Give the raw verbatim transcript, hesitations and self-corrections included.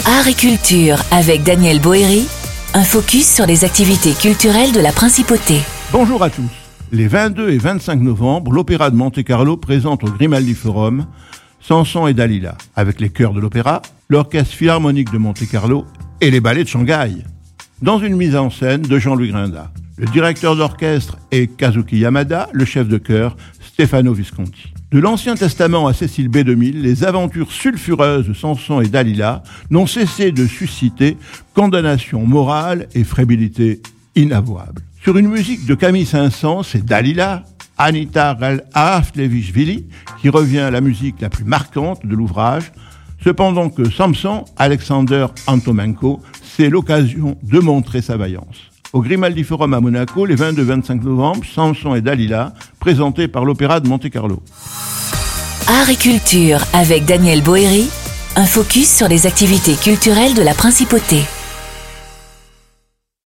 Art et culture avec Daniel Boeri, un focus sur les activités culturelles de la Principauté. Bonjour à tous. Les vingt-deux et vingt-cinq novembre, l'Opéra de Monte-Carlo présente au Grimaldi Forum Samson et Dalila, avec les chœurs de l'opéra, l'Orchestre Philharmonique de Monte-Carlo et les ballets de Shanghai. Dans une mise en scène de Jean-Louis Grinda. Le directeur d'orchestre est Kazuki Yamada, le chef de chœur Stefano Visconti. De l'Ancien Testament à Cécile B deux mille, les aventures sulfureuses de Samson et Dalila n'ont cessé de susciter condamnation morale et frébilité inavouable. Sur une musique de Camille Saint-Saëns, c'est Dalila, Anita Raflevishvili, qui revient à la musique la plus marquante de l'ouvrage, cependant que Samson, Alexander Antomenko, c'est l'occasion de montrer sa vaillance. Au Grimaldi Forum à Monaco, les vingt-deux et vingt-cinq novembre, Samson et Dalila, présentés par l'Opéra de Monte-Carlo. Art et culture avec Daniel Boeri, un focus sur les activités culturelles de la Principauté.